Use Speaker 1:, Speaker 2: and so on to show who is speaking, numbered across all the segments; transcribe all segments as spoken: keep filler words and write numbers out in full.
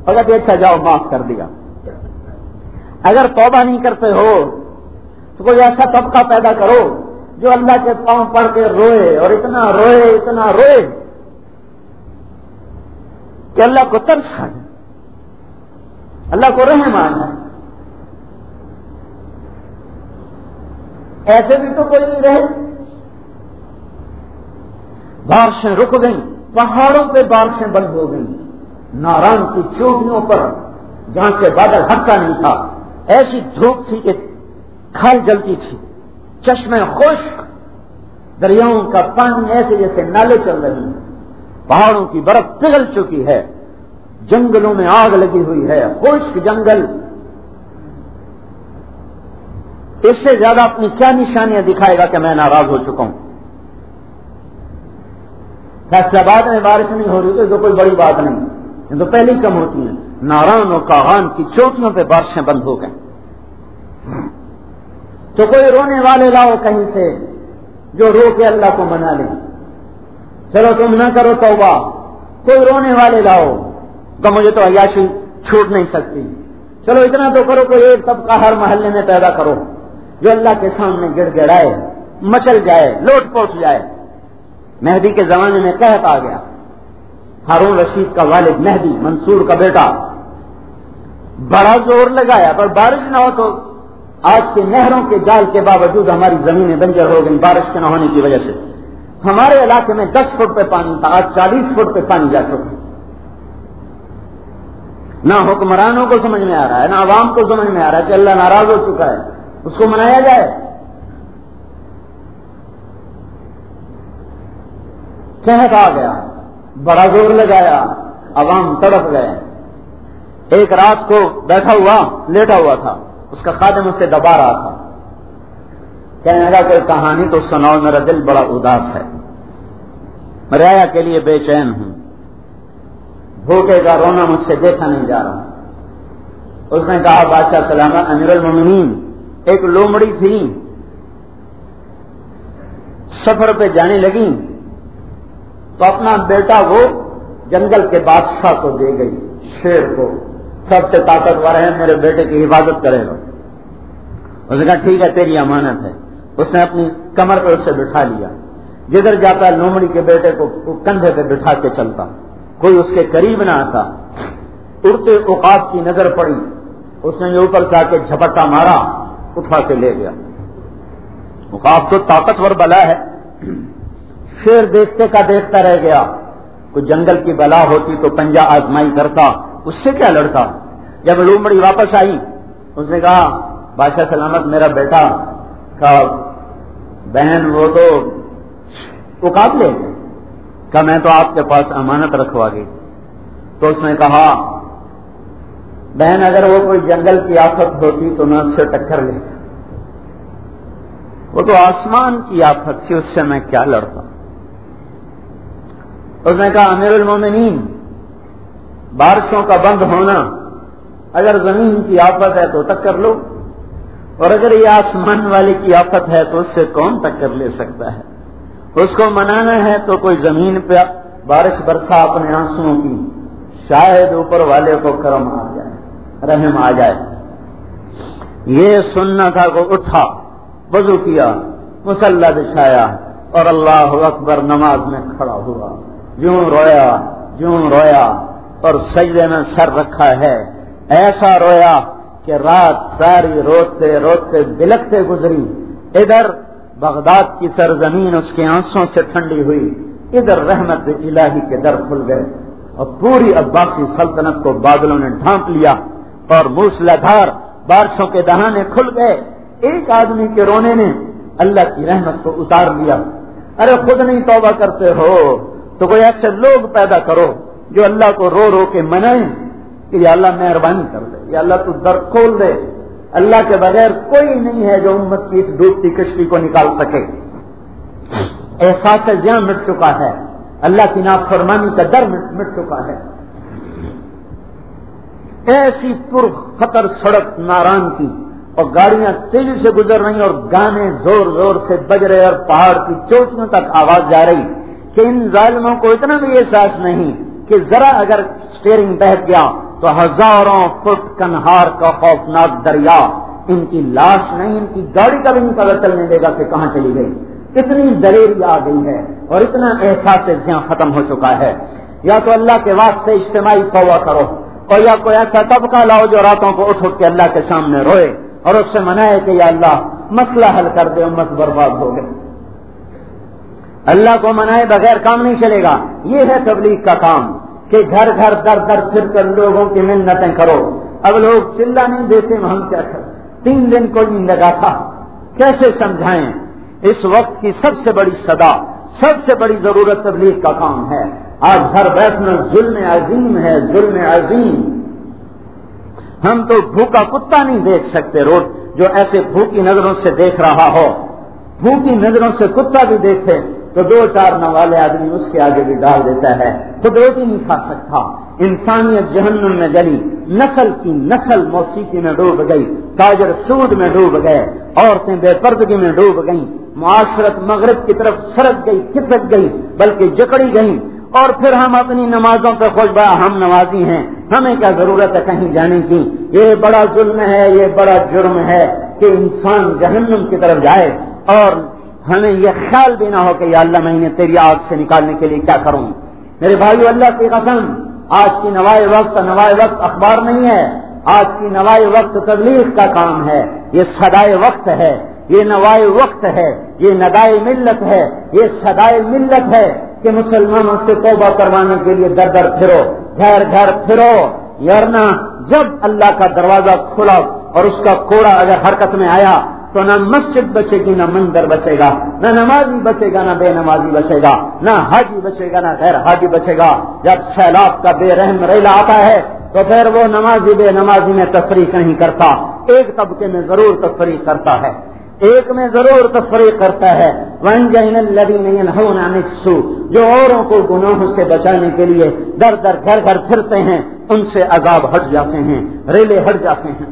Speaker 1: اگر اچھا جاؤ معاف کر دیا. اگر توبہ نہیں کرتے ہو تو کوئی ایسا طبقہ پیدا کرو جو اللہ کے پاؤں پڑ کے روئے اور اتنا روئے اتنا روئے کہ اللہ کو ترس آ جائے, اللہ کو رحم آ جائے. ایسے بھی تو کوئی نہیں رہے. بارشیں رک گئیں, پہاڑوں پہ بارشیں بند ہو گئیں, ناران کی چوٹیوں پر جہاں سے بادل ہٹتا نہیں تھا ایسی دھوپ تھی کہ کھال جلتی تھی, چشمے خشک, دریاؤں کا پانی ایسے جیسے نالے چل رہے ہیں, پہاڑوں کی برف پگھل چکی ہے, جنگلوں میں آگ لگی ہوئی ہے, خشک جنگل. اس سے زیادہ اپنی کیا نشانیاں دکھائے گا کہ میں ناراض ہو چکا ہوں. فیصلہ آباد میں بارش نہیں ہو رہی تو کوئی بڑی بات نہیں, یہ تو پہلے کم ہوتی ہیں. ناران اور کاغان کی چوٹیوں پہ بارشیں بند ہو گئیں. تو کوئی رونے والے لاؤ کہیں سے جو رو کے اللہ کو منا لیں. چلو تم نہ کرو توبہ, کوئی رونے والے لاؤ کہ مجھے تو عیاشی چھوٹ نہیں سکتی. چلو اتنا تو کرو, کوئی ایک طبقہ ہر محلے میں پیدا کرو جو اللہ کے سامنے گڑ گڑائے, مچل جائے, لوٹ پوٹ جائے. مہدی کے زمانے میں قحط آ گیا. ہارون رشید کا والد مہدی, منصور کا بیٹا, بڑا زور لگایا پر بارش نہ ہو تو آج کے نہروں کے جال کے باوجود ہماری زمینیں بنجر ہو گئی بارش کے نہ ہونے کی وجہ سے. ہمارے علاقے میں دس فٹ پہ پانی تھا, آج چالیس فٹ پہ پانی جا چکا. نہ حکمرانوں کو سمجھ میں آ رہا ہے, نہ عوام کو سمجھ میں آ رہا ہے کہ اللہ ناراض ہو چکا ہے, اس کو منایا جائے. قحط آ گیا, بڑا زور لگایا, عوام تڑپ گئے. ایک رات کو بیٹھا ہوا لیٹا ہوا تھا, اس کا خادم اس سے دبا رہا تھا, کہنے لگا کوئی کہانی تو سناؤ, میرا دل بڑا اداس ہے, رعایا کے لیے بے چین ہوں, بھوکے کا رونا مجھ سے دیکھا نہیں جا رہا. اس نے کہا بادشاہ سلامت امیر المومنین, ایک لومڑی تھی, سفر پہ جانے لگی تو اپنا بیٹا وہ جنگل کے بادشاہ کو دے گئی, شیر کو, سب سے طاقتور ہے, میرے بیٹے کی حفاظت کرے گا. اس نے کہا ٹھیک ہے تیری امانت ہے. اس نے اپنی کمر پہ اسے بٹھا لیا, جدھر جاتا لومڑی کے بیٹے کو کندھے پہ بٹھا کے چلتا, کوئی اس کے قریب نہ آتا. اڑتے عقاب کی نظر پڑی, اس نے اوپر سے آ کے جھپٹا مارا, اٹھا کے لے گیا. عقاب تو طاقتور بلا ہے, شیر دیکھتے کا دیکھتا رہ گیا. کوئی جنگل کی بلا ہوتی تو پنجہ آزمائی کرتا, اس سے کیا لڑتا. جب لومڑی واپس آئی اس نے کہا بادشاہ سلامت میرا بیٹا, کہا بہن وہ تو عقاب لے گئے. کہا میں تو آپ کے پاس امانت رکھوا گئی. تو اس نے کہا بہن اگر وہ کوئی جنگل کی آفت ہوتی تو میں اس سے ٹکر لیتا, وہ تو آسمان کی آفت تھی, اس سے میں کیا لڑتا. اس نے کہا امیر المومنین بارشوں کا بند ہونا اگر زمین کی آفت ہے تو ٹکر لو, اور اگر یہ آسمان والے کی آفت ہے تو اس سے کون ٹکر لے سکتا ہے. اس کو منانا ہے تو کوئی زمین پہ بارش برسا اپنے آنسوؤں کی, شاید اوپر والے کو کرم آ جائے, رحم آ جائے. یہ سننا تھا کو اٹھا, وضو کیا, مصلی بچھایا اور اللہ اکبر نماز میں کھڑا ہوا. جوں رویا جوں رویا اور سجدے میں سر رکھا ہے, ایسا رویا کہ رات ساری روتے روتے بلکتے گزری. ادھر بغداد کی سرزمین اس کے آنسوں سے ٹھنڈی ہوئی, ادھر رحمت الہی کے در کھل گئے اور پوری عباسی سلطنت کو بادلوں نے ڈھانپ لیا اور موسلادھار بارشوں کے دہانے کھل گئے. ایک آدمی کے رونے نے اللہ کی رحمت کو اتار لیا. ارے خود نہیں توبہ کرتے ہو تو کوئی ایسے لوگ پیدا کرو جو اللہ کو رو رو کے منائیں کہ یا اللہ مہربانی کر دے, یا اللہ تو در کھول دے. اللہ کے بغیر کوئی نہیں ہے جو امت کی اس ڈوبتی کشتی کو نکال سکے. احساس زیاں مٹ چکا ہے, اللہ کی نافرمانی کا در مٹ چکا ہے. ایسی پر خطر سڑک ناران کی اور گاڑیاں تیزی سے گزر رہی اور گانے زور زور سے بج رہے اور پہاڑ کی چوٹیوں تک آواز جا رہی کہ ان ظالموں کو اتنا بھی احساس نہیں کہ ذرا اگر سٹیئرنگ بہت گیا تو ہزاروں فٹ کنہار کا خوفناک دریا ان کی لاش نہیں، ان کی گاڑی کا بھی نہیں پتہ چلنے دے گا کہ کہاں چلی گئی. اتنی دلیری آ گئی ہے اور اتنا احساس زیاں ختم ہو چکا ہے. یا تو اللہ کے واسطے اجتماعی توبہ کرو، اور یا کوئی ایسا طبقہ لاؤ جو راتوں کو اٹھ اٹھ کے اللہ کے سامنے روئے اور اس سے منائے کہ یا اللہ مسئلہ حل کر دے، امت برباد ہو گئی. اللہ کو منائے بغیر کام نہیں چلے گا. یہ ہے تبلیغ کا کام کہ گھر گھر در در پھر کر لوگوں کی منتیں کرو. اب لوگ چلا نہیں دیتے، ہم کیا کریں؟ تین دن کوئی نہیں لگا تھا، کیسے سمجھائیں؟ اس وقت کی سب سے بڑی صدا، سب سے بڑی ضرورت تبلیغ کا کام ہے. آج گھر بیٹھنا ظلم عظیم ہے، ظلم عظیم. ہم تو بھوکا کتا نہیں دیکھ سکتے روڈ، جو ایسے بھوکی نظروں سے دیکھ رہا ہو. بھوکی نظروں سے کتا بھی دیکھے تو دو چار نوالے آدمی اس کے آگے بھی ڈال دیتا ہے. خود روٹی نہیں کھا سکتا. انسانیت جہنم میں جلی، نسل کی نسل موسیقی میں ڈوب گئی، تاجر سود میں ڈوب گئے، عورتیں بے پردگی میں ڈوب گئیں، معاشرت مغرب کی طرف سرک گئی، کھسک گئی، بلکہ جکڑی گئی. اور پھر ہم اپنی نمازوں پہ خوش بڑا ہم نمازی ہیں، ہمیں کیا ضرورت ہے کہیں جانے کی؟ یہ بڑا ظلم ہے، یہ بڑا جرم ہے کہ انسان جہنم کی طرف جائے اور ہمیں یہ خیال بھی نہ ہو کہ یا اللہ میں انہیں تیری آگ سے نکالنے کے لیے کیا کروں. میرے بھائیو، اللہ کی قسم، آج کی نوائے وقت نوائے وقت اخبار نہیں ہے. آج کی نوائے وقت تبلیغ کا کام ہے. یہ صدائے وقت ہے، یہ نوائے وقت ہے، یہ ندائے ملت ہے، یہ صدائے ملت ہے کہ مسلمانوں سے توبہ کروانے کے لیے در در پھرو، گھر گھر پھرو. ورنہ جب اللہ کا دروازہ کھلا اور اس کا کوڑا اگر حرکت میں آیا تو نہ مسجد بچے گی، نہ مندر بچے گا، نہ نمازی بچے گا، نہ بے نمازی بچے گا، نہ حاجی بچے گا، نہ غیر حاجی بچے گا. جب سیلاب کا بے رحم ریلا آتا ہے تو پھر وہ نمازی بے نمازی میں تفریق نہیں کرتا، ایک طبقے میں ضرور تفریق کرتا ہے، ایک میں ضرور تفریق کرتا ہے. وَأَنجَيْنَا الَّذِينَ يَنْهَوْنَ عَنِ السُّوءِ، جو اوروں کو گناہوں سے بچانے کے لیے در در گھر گھر پھرتے ہیں، ان سے عذاب ہٹ جاتے ہیں، ریلے ہٹ جاتے ہیں.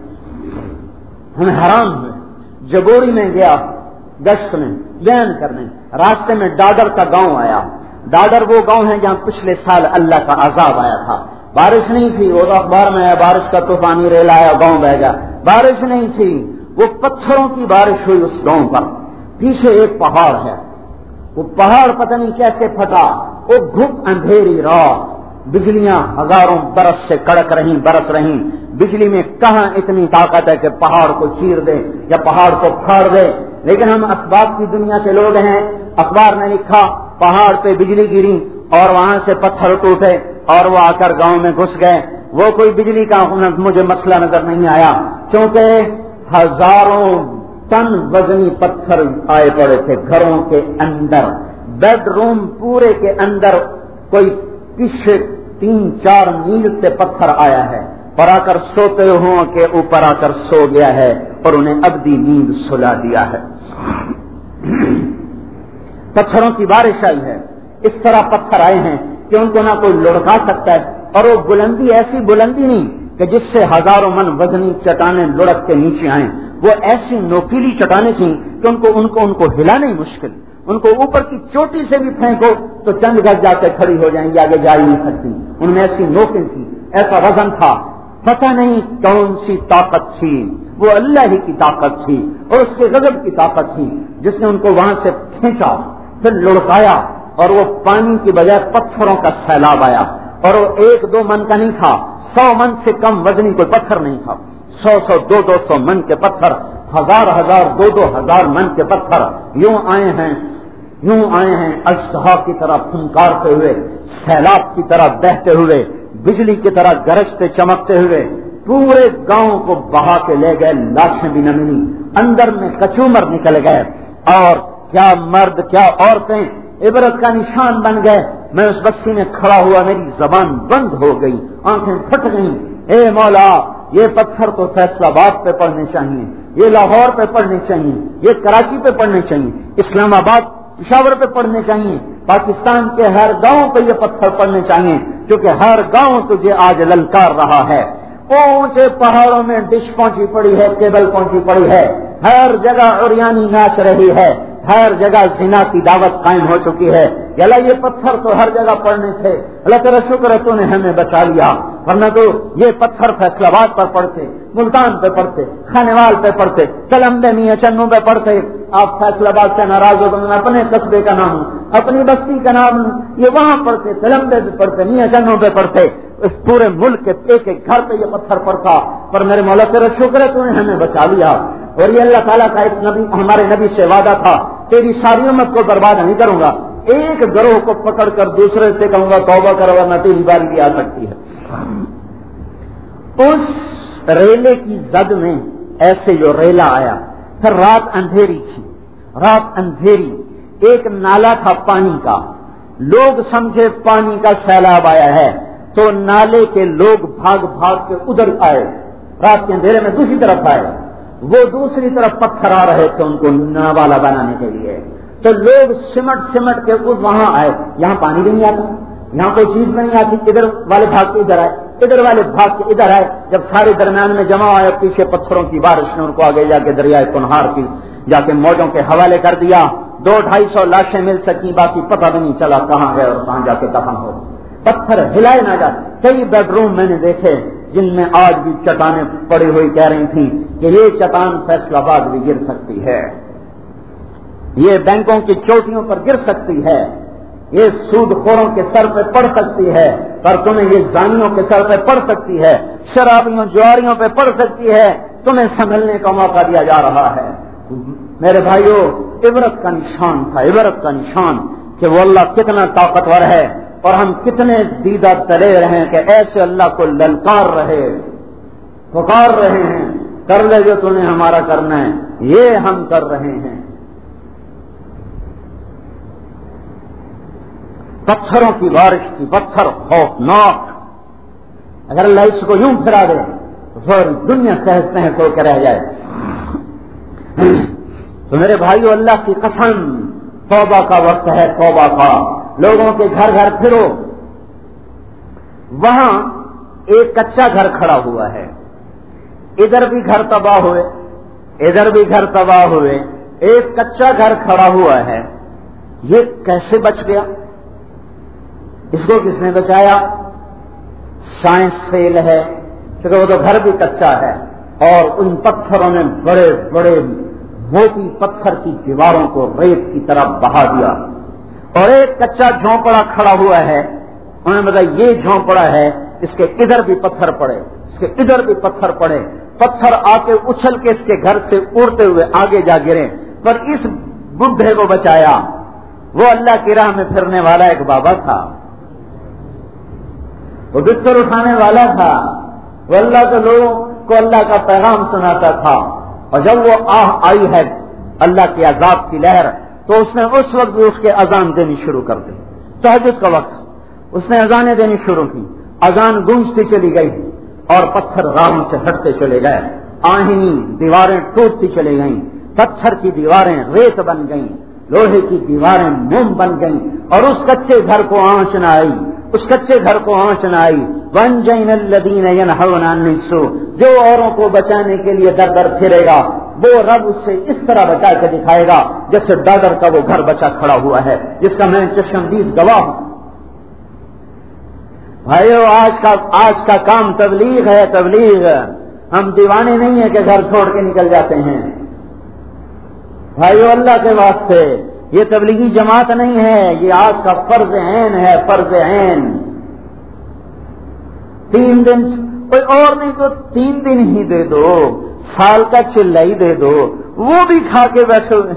Speaker 1: ہمیں حرام ہوئے. جبوری میں گیا گشت میں بیان کرنے، راستے میں ڈاڈر کا گاؤں آیا. ڈاڈر وہ گاؤں ہے جہاں پچھلے سال اللہ کا عذاب آیا تھا. بارش نہیں تھی، وہ تو اخبار میں آیا بارش کا طوفانی ریل آیا، گاؤں بہ گیا. بارش نہیں تھی، وہ پتھروں کی بارش ہوئی اس گاؤں پر. پیچھے ایک پہاڑ ہے، وہ پہاڑ پتہ نہیں کیسے پھٹا. وہ گھپ اندھیری رات، بجلیاں ہزاروں برس سے کڑک رہیں، برس رہیں. بجلی میں کہاں اتنی طاقت ہے کہ پہاڑ کو چیر دے یا پہاڑ کو پھاڑ دے. لیکن ہم اسباب کی دنیا کے لوگ ہیں. اخبار نے لکھا پہاڑ پہ بجلی گری اور وہاں سے پتھر ٹوٹے اور وہ آ کر گاؤں میں گھس گئے. وہ کوئی بجلی کا مجھے مسئلہ نظر نہیں آیا، کیونکہ ہزاروں ٹن وزنی پتھر آئے پڑے تھے گھروں کے اندر. بیڈ روم پورے کے اندر کوئی پیچھے تین چار میل سے پتھر آیا ہے اور آ کر سوتے ہوں کے اوپر آ کر سو گیا ہے اور انہیں ابدی نیند سلا دیا ہے. پتھروں کی بارش آئی ہے. اس طرح پتھر آئے ہیں کہ ان کو نہ کوئی لڑکا سکتا ہے، اور وہ بلندی ایسی بلندی نہیں کہ جس سے ہزاروں من وزنی چٹانیں لڑک کے نیچے آئیں. وہ ایسی نوکیلی چٹانیں تھیں کہ ان کو ان کو ان کو ہلانا ہی مشکل. ان کو اوپر کی چوٹی سے بھی پھینکو تو چند گز جا کے کھڑی ہو جائیں گی، آگے جا ہی نہیں سکتی. ان میں ایسی نوکیں تھی، ایسا وزن تھا. پتہ نہیں کون سی طاقت تھی، وہ اللہ ہی کی طاقت تھی اور اس کے غضب کی طاقت تھی جس نے ان کو وہاں سے کھینچا، پھر لڑکایا اور وہ پانی کی بجائے پتھروں کا سیلاب آیا. اور وہ ایک دو من کا نہیں تھا، سو من سے کم وزنی کوئی پتھر نہیں تھا. سو سو دو دو سو من کے پتھر، ہزار ہزار دو دو ہزار من کے پتھر یوں آئے ہیں، یوں آئے ہیں اژدہا کی طرح پھنکارتے ہوئے، سیلاب کی طرح بہتے ہوئے، بجلی کی طرح گرجتے چمکتے ہوئے پورے گاؤں کو بہا کے لے گئے. لاشیں بھی نہ ملی، اندر میں کچومر نکل گئے اور کیا مرد کیا عورتیں عبرت کا نشان بن گئے. میں اس بستی میں کھڑا ہوا، میری زبان بند ہو گئی، آنکھیں پھٹ گئیں. اے مولا، یہ پتھر تو فیصلہ آباد پہ پڑنے چاہیے، یہ لاہور پہ پڑنے چاہیے، یہ کراچی پہ پڑنے چاہیے، اسلام آباد پشاور پہ پڑنے چاہیے، پاکستان کے ہر گاؤں پہ یہ پتھر پڑنے چاہیے، کیونکہ ہر گاؤں تجھے آج للکار رہا ہے. اونچے پہاڑوں میں ڈش پہنچی پڑی ہے، کیبل پہنچی پڑی ہے، ہر جگہ عریانی ناچ رہی ہے، ہر جگہ زنا کی دعوت قائم ہو چکی ہے. اللہ یہ پتھر تو ہر جگہ پڑنے تھے، اللہ تیرا شکر ہے تو نے ہمیں بچا لیا. ورنہ تو یہ پتھر فیصل آباد پر پڑتے، ملتان پہ پڑتے، خانوال پہ پڑتے، چلمبے میاں چنو پہ پڑتے. آپ فیصل آباد سے ناراض ہو تو میں اپنے قصبے کا نام ہوں، اپنی بستی کا نام ہوں، یہ وہاں پڑھتے، چلمبے پہ پڑھتے، میاں چنو پہ پڑھتے. اس پورے ملک کے ایک ایک گھر پہ یہ پتھر پڑتا. پر میرے مولا تیرا شکر ہے تو نے ہمیں بچا لیا. اور یہ اللہ تعالیٰ کا اس نبی ہمارے نبی سے وعدہ تھا، تیری ساری امت کو برباد نہیں کروں گا، ایک گروہ کو پکڑ کر دوسرے سے کہوں گا توبہ کرو ورنہ تیری باری بھی آ سکتی ہے. اس ریلے کی زد میں ایسے جو ریلا آیا، پھر رات اندھیری تھی، رات اندھیری، ایک نالا تھا پانی کا، لوگ سمجھے پانی کا سیلاب آیا ہے تو نالے کے لوگ بھاگ بھاگ کے ادھر آئے، رات کے اندھیرے میں دوسری طرف آئے. وہ دوسری طرف پتھر آ رہے تھے ان کو ناوالا بنانے کے لیے، تو لوگ سمٹ سمٹ کے وہاں آئے. یہاں پانی بھی نہیں آتا، یہاں کوئی چیز نہیں آتی، ادھر والے بھاگ کے ادھر آئے، ادھر والے بھاگ کے ادھر آئے. جب سارے درمیان میں جمع آئے، پیچھے پتھروں کی بارش نے ان کو آگے جا کے دریائے کنہار کی جا کے موجوں کے حوالے کر دیا. دو ڈھائی سو لاشیں مل سکی، باقی پتہ بھی نہیں چلا کہاں ہے اور کہاں جا کے دفن ہو. پتھر ہلائے نہ جاتے. کئی بیڈ روم میں نے دیکھے جن میں آج بھی چٹانیں پڑی ہوئی کہہ رہی تھیں کہ یہ چٹان فیصل آباد بھی گر سکتی ہے، یہ بینکوں کی چوٹیوں پر گر سکتی ہے، یہ سود خوروں کے سر پہ پڑ سکتی ہے، پر تمہیں یہ زانیوں کے سر پہ پڑ سکتی ہے، شرابیوں جواریوں پہ پڑ سکتی ہے. تمہیں سنبھلنے کا موقع دیا جا رہا ہے. میرے بھائیوں، عبرت کا نشان تھا، عبرت کا نشان کہ وہ اللہ کتنا طاقتور ہے اور ہم کتنے دیدہ تلے رہے کہ ایسے اللہ کو للکار رہے، پکار رہے ہیں، کر لے جو تم نے ہمارا کرنا ہے، یہ ہم کر رہے ہیں. پتھروں کی بارش کی، پتھر خوفناک. اگر اللہ اس کو یوں پھرا دے تو پھر دنیا تہس تہس ہو کے رہ جائے. تو میرے بھائیو، اللہ کی قسم، توبہ کا وقت ہے، توبہ کا. لوگوں کے گھر گھر پھرو. وہاں ایک کچا گھر کھڑا ہوا ہے، ادھر بھی گھر تباہ ہوئے، ادھر بھی گھر تباہ ہوئے. ایک کچا گھر کھڑا ہوا ہے، یہ کیسے بچ گیا؟ اس کو کس نے بچایا؟ سائنس فیل ہے، کیونکہ وہ تو گھر بھی کچا ہے اور ان پتھروں نے بڑے بڑے موٹی پتھر کی دیواروں کو ریت کی طرح بہا دیا. اور ایک کچا جھونپڑا کھڑا ہوا ہے، انہوں نے بتایا یہ جھونپڑا ہے، اس کے ادھر بھی پتھر پڑے، اس کے ادھر بھی پتھر پڑے، پتھر آ کے اچھل کے اس کے گھر سے اڑتے ہوئے آگے جا گرے، پر اس بڈھے کو بچایا. وہ اللہ کی راہ میں پھرنے والا ایک بابا تھا، وہ بستر اٹھانے والا تھا، وہ اللہ کے لوگوں کو اللہ کا پیغام سناتا تھا. اور جب وہ آہ آئی ہے اللہ کے عذاب کی لہر، تو اس نے اس وقت بھی اس کے اذان دینی شروع کر دی. تہجد کا وقت اس نے اذانیں دینی شروع کی، اذان گونجتی چلی گئی اور پتھر راہوں سے ہٹتے چلے گئے، آہنی دیواریں ٹوٹتی چلی گئیں، پتھر کی دیواریں ریت بن گئیں، لوہے کی دیواریں موم بن گئیں، اور اس کچے گھر کو آنچ نہ آئی، اس کچے گھر کو آنچ نہ آئی. وَأَنجَيْنَا الَّذِينَ يَنْهَوْنَ عَنِ السُّوءِ، جو اوروں کو بچانے کے لیے در در پھرے گا وہ رب اس سے اس طرح بچا کے دکھائے گا جیسے ڈاگر کا وہ گھر بچا کھڑا ہوا ہے، جس کا میں چشمدید گواہ ہوں. بھائیو، آج کا آج کا کام تبلیغ ہے، تبلیغ. ہم دیوانے نہیں ہیں کہ گھر چھوڑ کے نکل جاتے ہیں. بھائیو، اللہ کے واسطے یہ تبلیغی جماعت نہیں ہے، یہ آج کا فرض عین ہے، فرض عین. تین دن کوئی اور نہیں تو تین دن ہی دے دو، سال کا چلہ ہی دے دو، وہ بھی کھا کے بیٹھے ہوئے.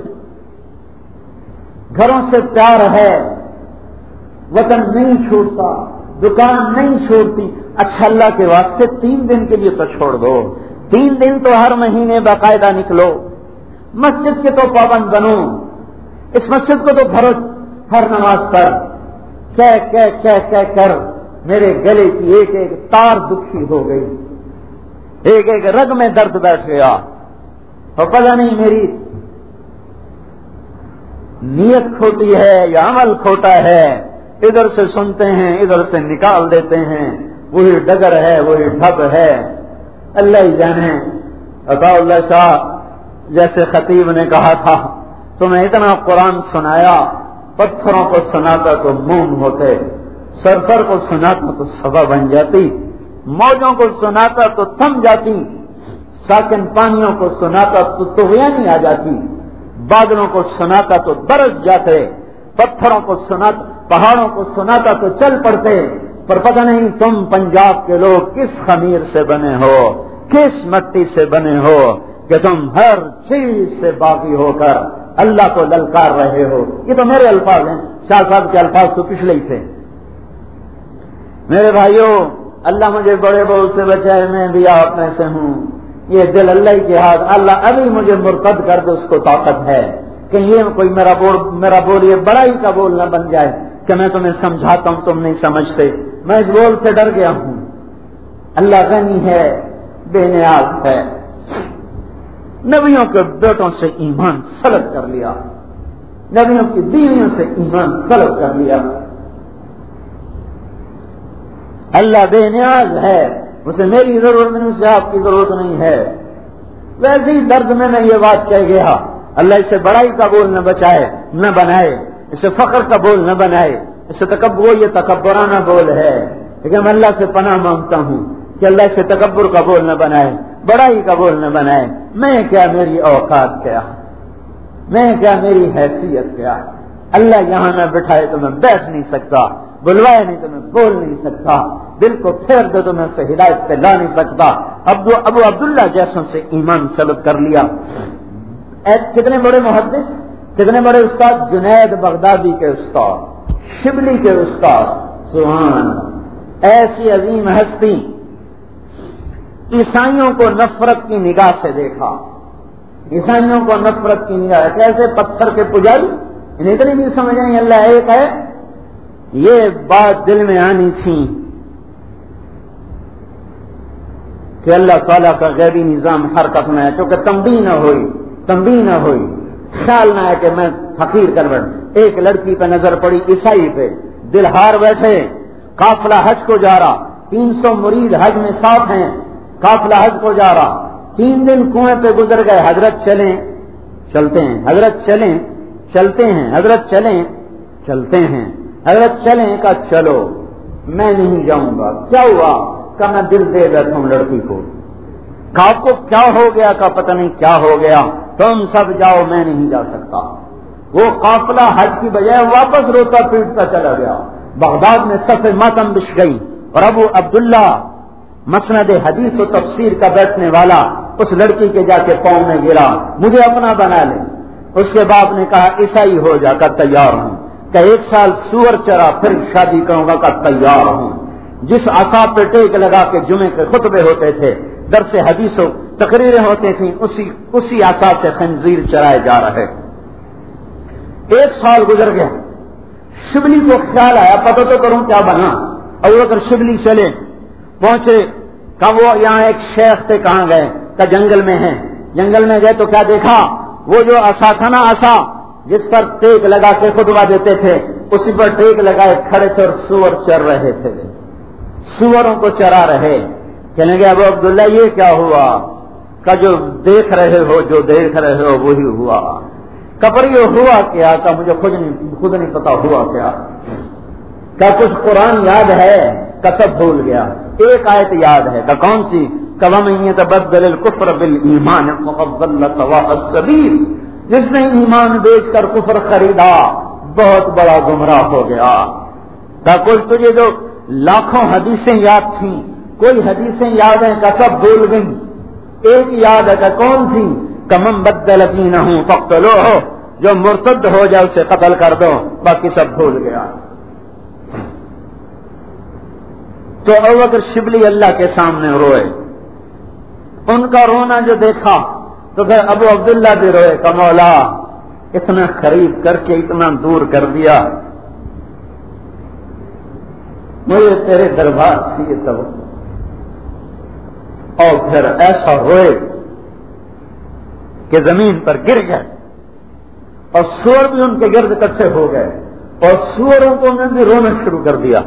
Speaker 1: گھروں سے پیار ہے، وطن نہیں چھوڑتا، دکان نہیں چھوڑتی. اچھا، اللہ کے واسطے تین دن کے لیے تو چھوڑ دو، تین دن تو ہر مہینے باقاعدہ نکلو، مسجد کے تو پابند بنو، اس مسجد کو تو بھرو، ہر نماز پر کہہ کہہ کہہ کہہ کر میرے گلے کی ایک ایک تار دکھی ہو گئی، ایک ایک رگ میں درد بیٹھ گیا. اور پتہ نہیں میری نیت کھوٹی ہے یا عمل کھوٹا ہے، ادھر سے سنتے ہیں ادھر سے نکال دیتے ہیں، وہی ڈگر ہے وہی ڈھب ہے، اللہ ہی جانے. عطا اللہ شاہ جیسے خطیب نے کہا تھا، تمہیں اتنا قرآن سنایا، پتھروں کو سناتا تو موم ہوتے، سرسر کو سناتا تو سبا بن جاتی. موجوں کو سناتا تو تھم جاتی، ساکن پانیوں کو سناتا تو طغیانی آ جاتی، بادلوں کو سناتا تو برس جاتے، پتھروں کو سناتا، پہاڑوں کو سناتا تو چل پڑتے۔ پر پتہ نہیں تم پنجاب کے لوگ کس خمیر سے بنے ہو، کس مٹی سے بنے ہو کہ تم ہر چیز سے باقی ہو کر اللہ کو للکار رہے ہو۔ یہ تو میرے الفاظ ہیں، شاہ صاحب کے الفاظ تو پچھلے ہی تھے۔ میرے بھائیوں، اللہ مجھے بڑے بول سے بچائے، میں بھی آپ میں سے ہوں، یہ دل اللہ ہی کے ہاتھ، اللہ ابھی مجھے مرتد کر دے، اس کو طاقت ہے کہ یہ کوئی میرا بول میرا بول یہ بڑائی کا بول نہ بن جائے کہ میں تمہیں سمجھاتا ہوں تم نہیں سمجھتے۔ میں اس بول سے ڈر گیا ہوں۔ اللہ غنی ہے، بے نیاز ہے۔ نبیوں کے بیٹوں سے ایمان سلب کر لیا، نبیوں کی بیویوں سے ایمان سلب کر لیا۔ اللہ بے نیاز ہے، اسے میری ضرورت نہیں، اسے آپ کی ضرورت نہیں ہے۔ ویسے ہی درد میں میں یہ بات کہہ گیا، اللہ اسے بڑائی کا بول نہ بچائے نہ بنائے، اسے فخر کا بول نہ بنائے، اسے تکبر، یہ تکبرانہ بول ہے، لیکن میں اللہ سے پناہ مانگتا ہوں کہ اللہ اسے تکبر کا بول نہ بنائے، بڑائی کا بول نہ بنائے۔ میں کیا، میری اوقات کیا، میں کیا، میری حیثیت کیا۔ اللہ یہاں نہ بٹھائے تو میں بیٹھ نہیں سکتا، بلوائے نہیں تو میں بول نہیں سکتا، دل کو پھیر دے تو میں اسے ہدایت پہ لا نہیں سکتا۔ ابو ابو عبداللہ جیسوں سے ایمان سلب کر لیا۔ کتنے بڑے محدث، کتنے بڑے استاد، جنید بغدادی کے استاد، شبلی کے استاد، سبحان، ایسی عظیم ہستی۔ عیسائیوں کو نفرت کی نگاہ سے دیکھا، عیسائیوں کو نفرت کی نگاہ، کیسے پتھر کے پجاری، انہیں اتنی بھی سمجھ نہیں اللہ ایک ہے۔ یہ بات دل میں آنی تھی کہ اللہ تعالیٰ کا غیبی نظام حرکت میں ہے، چونکہ تنبیہ نہ ہوئی، تنبیہ نہ ہوئی، خیال نہ ہے کہ میں فقیر کر بیٹھ۔ ایک لڑکی پہ نظر پڑی، عیسائی پہ، دل ہار بیٹھے۔ قافلہ حج کو جا رہا، تین سو مرید حج میں ساتھ ہیں، قافلہ حج کو جا رہا، تین دن کنویں پہ گزر گئے۔ حضرت چلیں، چلتے ہیں، حضرت چلیں، چلتے ہیں، حضرت چلیں، چلتے ہیں، حضرت چلیں کا چلو، میں نہیں جاؤں گا۔ کیا ہوا؟ کہ میں دل دے بیٹھا ہوں لڑکی کو۔ کہ آپ کو کیا ہو گیا؟ کا پتہ نہیں کیا ہو گیا، تم سب جاؤ، میں نہیں جا سکتا۔ وہ قافلہ حج کی بجائے واپس روتا پیٹتا چلا گیا۔ بغداد میں صف ماتم بچھ گئی، اور ابو عبداللہ مسند حدیث و تفسیر کا بیٹھنے والا اس لڑکی کے جا کے پاؤں میں گرا، مجھے اپنا بنا لے۔ اس کے باپ نے کہا عیسائی ہو جا کر تیار ہوں، کہ ایک سال سور چرا پھر شادی کروں گا کا تیار ہوں۔ جس عصا پہ ٹیک لگا کے جمعے کے خطبے ہوتے تھے، درس حدیث و تقریریں ہوتی تھیں، اسی اسی عصا سے خنزیر چرائے جا رہے۔ ایک سال گزر گیا، شبلی کو خیال آیا پتہ تو کروں کیا بنا۔ اور اگر شبلی چلے، پہنچے، کہ وہ یہاں ایک شیخ تھے، کہاں گئے؟ کہ جنگل میں ہیں۔ جنگل میں گئے تو کیا دیکھا؟ وہ جو عصا تھا نا، عصا جس پر ٹیک لگا کے خطبہ دیتے تھے، اسی پر ٹیک لگائے کھڑے تھے اور سور چر رہے تھے، سوروں کو چرا رہے۔ کہنے گے ابو عبداللہ یہ کیا ہوا؟ کہ جو دیکھ رہے ہو، جو دیکھ رہے ہو وہی ہوا۔ کبر یہ ہوا کیا؟ کہ مجھے خود نہیں خود نہیں پتا ہوا کیا۔ کیا کچھ قرآن یاد ہے؟ کہ سب بھول گیا۔ ایک آیت یاد ہے، کہ کون سی؟ کہ وَمَن يَتَبَدَّلِ الْكُفْرَ بِالْإِيمَانِ فَقَدْ ضَلَّ سَوَاءَ السَّبِيلِ، جس نے ایمان بیچ کر کفر خریدا بہت بڑا گمراہ ہو گیا۔ کہ کچھ تجھے جو لاکھوں حدیثیں یاد تھیں، کوئی حدیثیں یاد ہیں کہ سب بھول گئی، ایک یاد ہے کہ کون سی؟ کہ مَن بَدَّلَ دِينَهُ فَاقْتُلُوهُ، جو مرتد ہو جائے اسے قتل کر دو، باقی سب بھول گیا۔ تو ابو بکر شبلی اللہ کے سامنے روئے، ان کا رونا جو دیکھا تو پھر ابو عبداللہ بھی روئے کہ مولا اتنا قریب کر کے اتنا دور کر دیا، مجھے تیرے دربار سے یہ توقع۔ اور پھر ایسا روئے کہ زمین پر گر گئے، اور سور بھی ان کے گرد اکٹھے ہو گئے، اور سوروں کو انہوں نے بھی رونا شروع کر دیا۔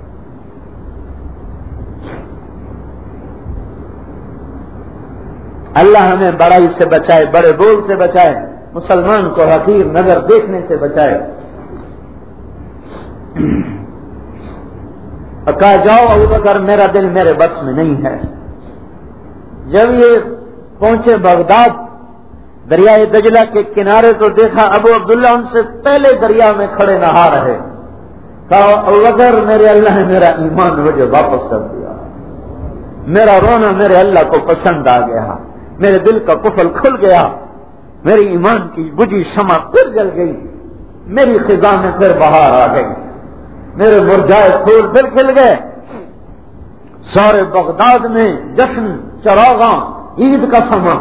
Speaker 1: اللہ ہمیں بڑائی سے بچائے، بڑے بول سے بچائے، مسلمان کو حقیر نظر دیکھنے سے بچائے۔ کہا جاؤ ابو بکر میرا دل میرے بس میں نہیں ہے. جب یہ پہنچے بغداد دریائے دجلہ کے کنارے تو دیکھا ابو عبداللہ ان سے پہلے دریا میں کھڑے نہا رہے. کہا ابو بکر میرے اللہ نے میرا ایمان مجھے واپس کر دیا, میرا رونا میرے اللہ کو پسند آ گیا, میرے دل کا قفل کھل گیا, میری ایمان کی بجھی شمع پھر جل گئی, میری خزاں میں پھر بہار آ گئی, میرے مرجائے پھول پھر کھل گئے. سارے بغداد میں جشن چراغاں عید کا سما,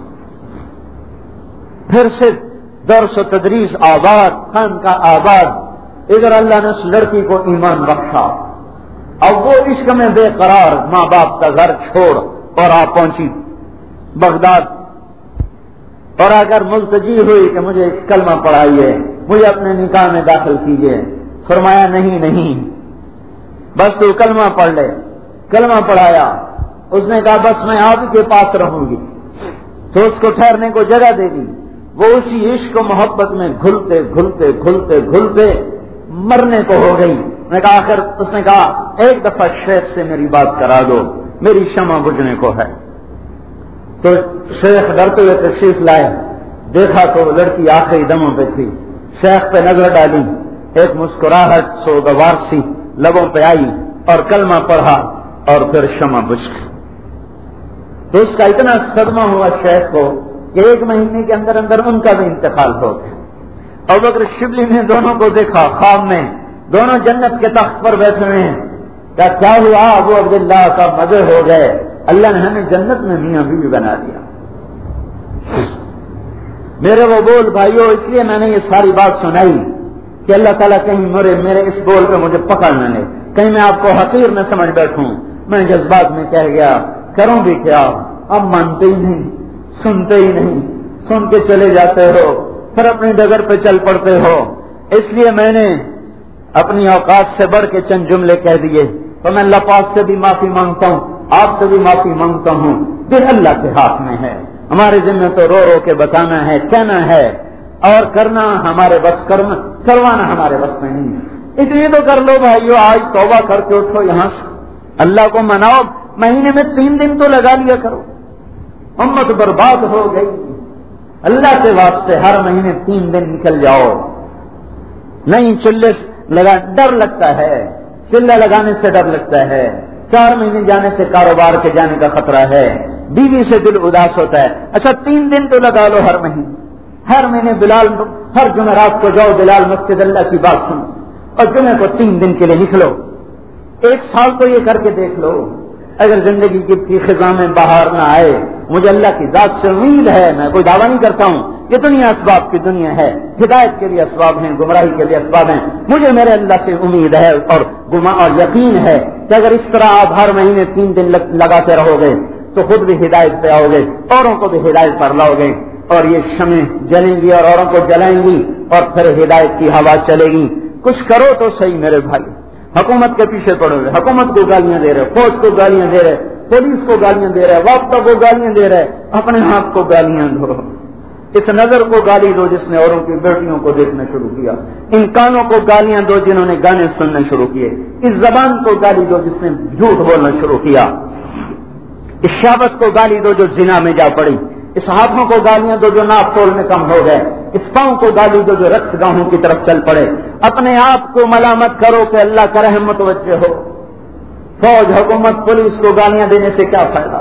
Speaker 1: پھر سے درس و تدریس آباد, خان کا آباد. ادھر اللہ نے اس لڑکی کو ایمان بخشا. اب وہ عشق میں بے قرار ماں باپ کا گھر چھوڑ اور آ پہنچی بغداد, اور اگر ملتجی ہوئی کہ مجھے کلمہ پڑھائیے, مجھے اپنے نکاح میں داخل کیجیے. فرمایا نہیں نہیں, بس تو کلمہ پڑھ لے. کلمہ پڑھایا. اس نے کہا بس میں آپ کے پاس رہوں گی. تو اس کو ٹھہرنے کو جگہ دے دی. وہ اسی عشق و محبت میں گھلتے گھلتے گھلتے گھلتے مرنے کو ہو گئی. میں کہا آخر اس نے کہا ایک دفعہ شیخ سے میری بات کرا دو, میری شمع بجھنے کو ہے. تو شیخ ڈرتے ہوئے تشریف لائے. دیکھا تو لڑکی آخری دموں پہ تھی. شیخ پہ نظر ڈالی, ایک مسکراہٹ سوگوار سی لبوں پہ آئی اور کلمہ پڑھا اور پھر شمع بجھ گئی. تو اس کا اتنا صدمہ ہوا شیخ کو کہ ایک مہینے کے اندر اندر ان کا بھی انتقال ہو گیا. ابو بکر شبلی نے دونوں کو دیکھا خواب میں, دونوں جنت کے تخت پر بیٹھے ہوئے ہیں. کیا کیا ہوا ابو عبداللہ کا مزے ہو گئے, اللہ نے ہمیں جنت میں میاں بیوی بنا دیا. میرے وہ بول بھائیو, اس لیے میں نے یہ ساری بات سنائی کہ اللہ تعالیٰ کہیں میرے میرے اس بول پہ مجھے پکڑ نہ لے, کہیں میں آپ کو حقیر نہ سمجھ بیٹھوں. میں جذبات میں کہہ گیا, کروں بھی کیا, اب مانتے ہی نہیں, سنتے ہی نہیں, سن کے چلے جاتے ہو, پھر اپنی ڈگر پہ چل پڑتے ہو. اس لیے میں نے اپنی اوقات سے بڑھ کے چند جملے کہہ دیے. تو میں اللہ پاک سے بھی معافی مانگتا ہوں, آپ سے بھی معافی مانگتا ہوں. پھر اللہ کے ہاتھ میں ہے, ہمارے ذمہ تو رو رو کے بتانا ہے, کہنا ہے, اور کرنا ہمارے بس, کرنا کروانا ہمارے بس میں نہیں. اتنی تو کر لو بھائیو, آج توبہ کر کے اٹھو یہاں سے, اللہ کو مناؤ. مہینے میں تین دن تو لگا لیا کرو. امت برباد ہو گئی. اللہ کے واسطے ہر مہینے تین دن نکل جاؤ. نہیں چلے لگا ڈر لگتا ہے, چلہ لگانے سے ڈر لگتا ہے, چار مہینے جانے سے کاروبار کے جانے کا خطرہ ہے, بیوی سے دل اداس ہوتا ہے. اچھا تین دن تو لگا لو ہر مہینے. ہر مہینے بلال ہر جمعرات کو جاؤ بلال مسجد اللہ کی بات سنو, اور جمعے کو تین دن کے لیے نکلو. ایک سال تو یہ کر کے دیکھ لو. اگر زندگی کی خزاں میں باہر نہ آئے, مجھے اللہ کی ذات سے امید ہے, میں کوئی دعویٰ نہیں کرتا ہوں, یہ دنیا اسباب کی دنیا ہے, ہدایت کے لیے اسباب ہیں, گمراہی کے لیے اسباب ہیں. مجھے میرے اللہ سے امید ہے اور گما اور یقین ہے کہ اگر اس طرح آپ ہر مہینے تین دن لگاتے رہو گے تو خود بھی ہدایت پہ آؤ گے, اوروں کو بھی ہدایت پر لاؤ گے, اور یہ شمیں جلیں گی اور اوروں کو جلائیں گی, اور پھر ہدایت کی ہوا چلے گی. کچھ کرو تو صحیح میرے بھائی. حکومت کے پیچھے پڑو گے, حکومت کو گالیاں دے رہے, فوج کو گالیاں دے رہے, پولیس کو گالیاں دے رہے, وابطہ کو گالیاں دے رہے, اپنے ہاتھ کو گالیاں دو. اس نظر کو گالی دو جس نے اوروں کی بیٹیوں کو دیکھنا شروع کیا. ان کانوں کو گالیاں دو جنہوں نے گانے سننا شروع کیے. اس زبان کو گالی دو جس نے جھوٹ بولنا شروع کیا. اس شہوت کو گالی دو جو زنا میں جا پڑی. اس ہاتھوں کو گالیاں دو جو ناپ تول میں کم ہو گئے. اس پاؤں کو گالی دو جو رقص گاہوں کی طرف چل پڑے. اپنے آپ کو ملامت کرو کہ اللہ کا رحم متوجہ ہو. فوج حکومت پولیس کو گالیاں دینے سے کیا فائدہ.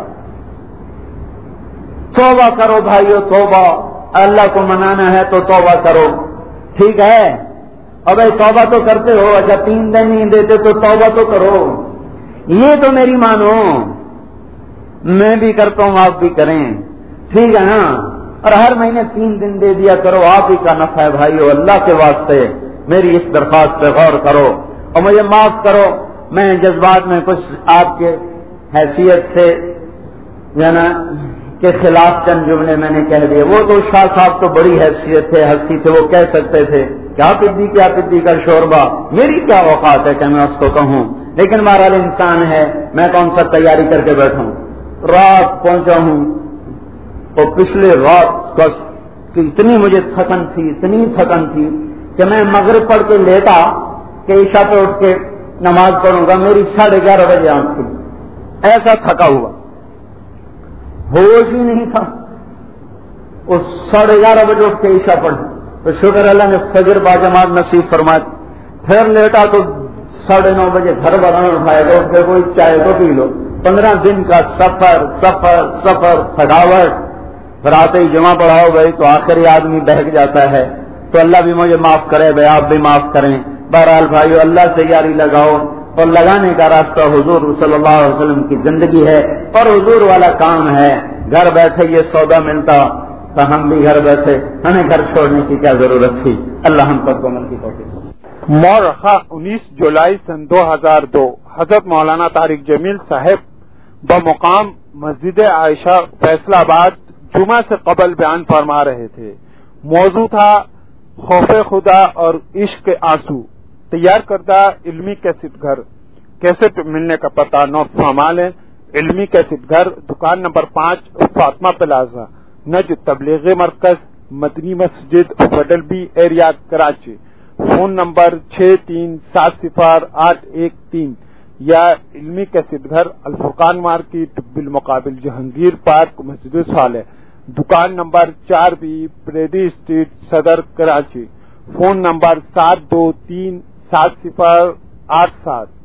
Speaker 1: توبہ کرو بھائیو, توبہ. اللہ کو منانا ہے تو توبہ کرو. ٹھیک ہے, اب توبہ تو کرتے ہو, اچھا تین دن نہیں دیتے تو توبہ تو کرو. یہ تو میری مانو, میں بھی کرتا ہوں, آپ بھی کریں, ٹھیک ہے نا. اور ہر مہینے تین دن دے دیا کرو, آپ ہی کا نفع ہے بھائیو. اللہ کے واسطے میری اس درخواست پہ غور کرو اور مجھے معاف کرو. میں جذبات میں کچھ آپ کے حیثیت سے نا کے خلاف چند جملے میں نے کہہ دیے. وہ تو شاہ صاحب تو بڑی حیثیت تھے, ہستی تھے, وہ کہہ سکتے تھے کیا پدی کیا پدی کا شوربہ, میری کیا اوقات ہے کہ میں اس کو کہوں. لیکن بہرحال انسان ہے, میں کون سا تیاری کر کے بیٹھوں. رات پہنچا ہوں اور پچھلے رات کا اتنی مجھے تھکن تھی, اتنی تھکن تھی کہ میں مغرب پڑھ کے لیٹا کہ عشاء پہ اٹھ کے نماز پڑھوں گا، میری ساڑھے گیارہ بجے آنکھ کھلی، ایسا تھکا ہوا، ہوش ہی نہیں تھا، اس ساڑھے گیارہ بجے اٹھ کے عشاء پڑھ، تو شکر اللہ نے فجر باجماعت نصیب فرما دی۔ پھر لیٹا تو ساڑھے نو بجے گھر والوں نے اٹھایا تو پھر کوئی چائے تو پی لو۔ پندرہ دن کا سفر سفر سفر تھکاوٹ، پھر آتے ہی جمعہ پڑھاؤ بھائی تو آخری آدمی بہک جاتا ہے، تو اللہ بھی مجھے معاف کرے بھائی، آپ بھی معاف کریں۔ بہرحال بھائیو، اللہ سے یاری لگاؤ، اور لگانے کا راستہ حضور صلی اللہ علیہ وسلم کی زندگی ہے، اور حضور والا کام ہے۔ گھر بیٹھے یہ سودا ملتا تو ہم بھی گھر بیٹھے، ہمیں گھر چھوڑنے کی کیا ضرورت تھی؟ اللہ ہم پر عمل کی توفیق دے۔
Speaker 2: مورخہ انیس جولائی سن دو ہزار دو، حضرت مولانا طارق جمیل صاحب بمقام مسجد عائشہ فیصل آباد جمعہ سے قبل بیان فرما رہے تھے۔ موضوع تھا خوف خدا اور عشق کے آنسو۔ تیار کردہ علمی کیسٹ گھر، کیسٹ ملنے کا پتہ نوٹ فرما لیں۔ علمی کیسٹ گھر، دکان نمبر پانچ، فاطمہ پلازا، نجد تبلیغی مرکز، مدنی مسجد، وڈل B area, Karachi. Phone number چھ تین سات صفر آٹھ ایک تین، یا علمی کیسٹ گھر، الفرقان مارکیٹ بالمقابل جہانگیر پارک، مسجد صالح، دکان نمبر چار بی، پریڈی اسٹریٹ، صدر، کراچی۔ فون نمبر سات دو تین سات صفر آٹھ سات۔